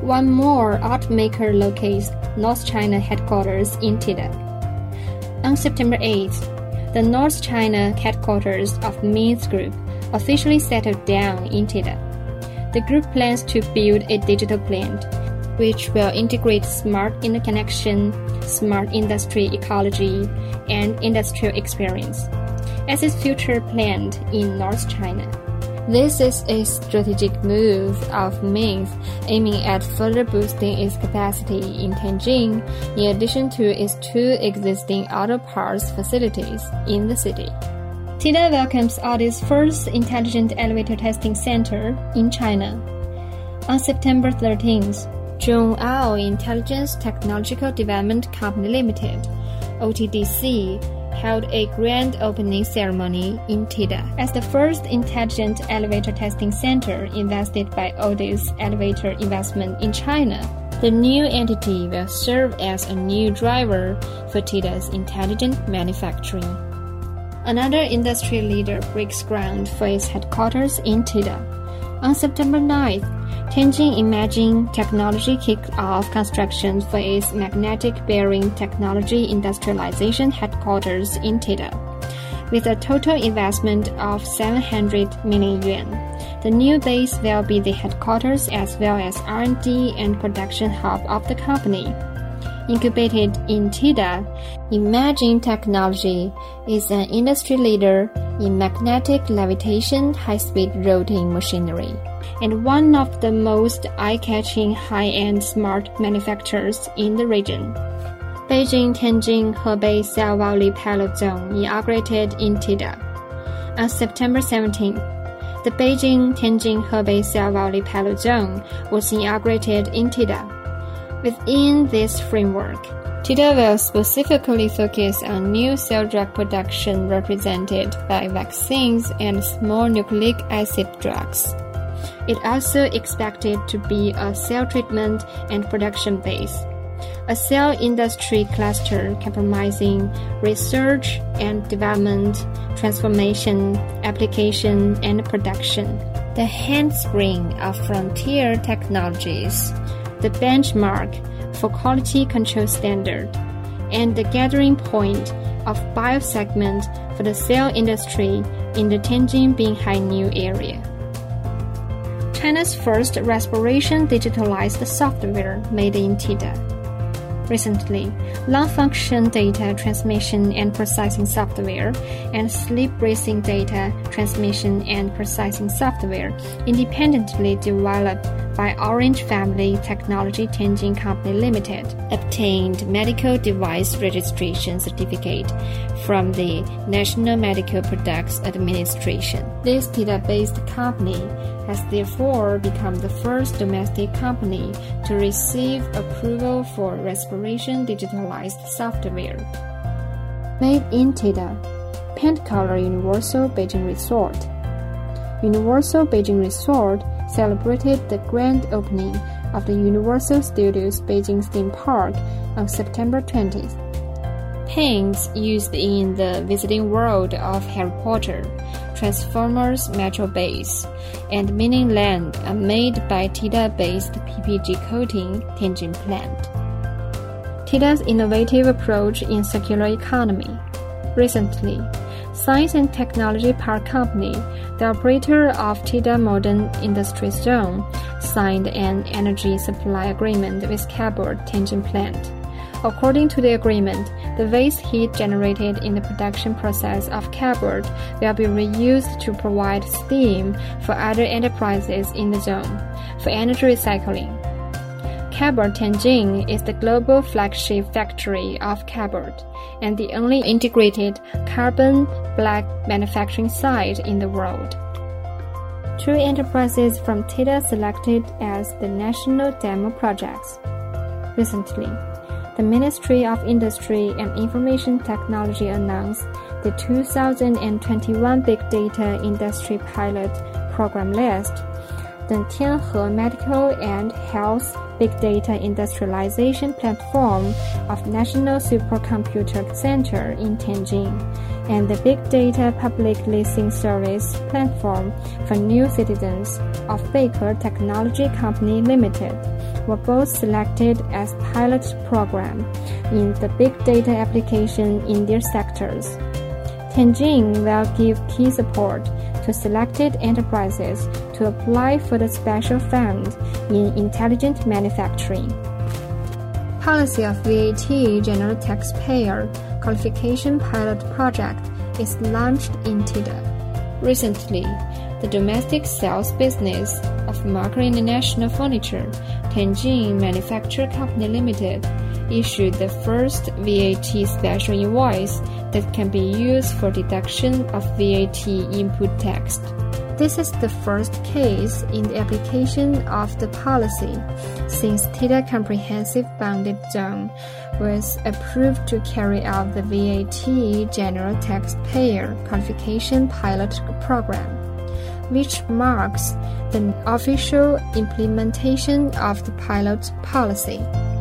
one more automaker locates North China headquarters in Tida. On September 8th, the North China headquarters of Ming's Group officially settled down in Tida. The group plans to build a digital plant, which will integrate smart interconnection, smart industry ecology, and industrial experience as its future plant in North China. This is a strategic move of Ming's, aiming at further boosting its capacity in Tianjin, in addition to its two existing auto parts facilities in the city. Tida welcomes Audi's first intelligent elevator testing center in China. On September 13th, Zhongao Intelligence Technological Development Company Limited, OTDC, held a grand opening ceremony in Tida as the first intelligent elevator testing center invested by Audi's elevator investment in China. The new entity will serve as a new driver for Tida's intelligent manufacturing. Another industry leader breaks ground for its headquarters in Tida. On September 9th, Tianjin Imaging Technology kicked off construction for its magnetic bearing technology industrialization headquarters in Tida. With a total investment of 700 million yuan, the new base will be the headquarters as well as R&D and production hub of the company. Incubated in Tida, Imaging Technology is an industry leader in magnetic levitation high-speed rotating machinery, and one of the most eye-catching high-end smart manufacturers in the region. Beijing-Tianjin-Hebei Cell Valley Pilot Zone inaugurated in Tida. On September 17th, the Beijing-Tianjin-Hebei Cell Valley Pilot Zone was inaugurated in Tida. Within this framework, Tida will specifically focus on new cell drug production represented by vaccines and small nucleic acid drugs. It also expected to be a cell treatment and production base, a cell industry cluster comprising research and development, transformation, application, and production, the handspring of frontier technologies, the benchmark for quality control standard, and the gathering point of biosegment for the cell industry in the Tianjin-Binhai area. China's first respiration digitalized software made in Tida. Recently, lung-function data transmission and processing software and sleep-breathing data transmission and processing software independently developed by Orange Family Technology Tianjin Company Limited obtained medical device registration certificate from the National Medical Products Administration. This Tida-based company has therefore become the first domestic company to receive approval for respiration digitalized software. Made in Tida, Paint Color Universal Beijing Resort. Universal Beijing Resort celebrated the grand opening of the Universal Studios Beijing theme park on September 20th. Paints used in the Wizarding World of Harry Potter, Transformers Metro Base, and Minion Land are made by Tida-based PPG Coating Tianjin plant. Tida's innovative approach in circular economy. Recently, Science and Technology Park Company, the operator of Tida Modern Industry Zone, signed an energy supply agreement with Cabot Tianjin plant. According to the agreement, the waste heat generated in the production process of Cabot will be reused to provide steam for other enterprises in the zone for energy recycling. Cabot Tianjin is the global flagship factory of Cabot and the only integrated carbon black manufacturing site in the world. Two enterprises from Tida selected as the national demo projects. Recently, the Ministry of Industry and Information Technology announced the 2021 Big Data Industry Pilot Program list, the Tianhe Medical and Health Big Data Industrialization Platform of National Supercomputer Center in Tianjin, and the Big Data Public Leasing Service platform for new citizens of Baker Technology Company Limited were both selected as pilot program in the big data application in their sectors. Tianjin will give key support to selected enterprises to apply for the special fund in intelligent manufacturing. Policy of VAT General Taxpayer Qualification Pilot Project is launched in TIDA. Recently, the domestic sales business of Marker International Furniture, Tianjin Manufacture Company Limited, issued the first VAT special invoice that can be used for deduction of VAT input tax. This is the first case in the application of the policy since TIDA Comprehensive Bounded Zone was approved to carry out the VAT General Taxpayer Qualification Pilot Program, which marks the official implementation of the pilot policy.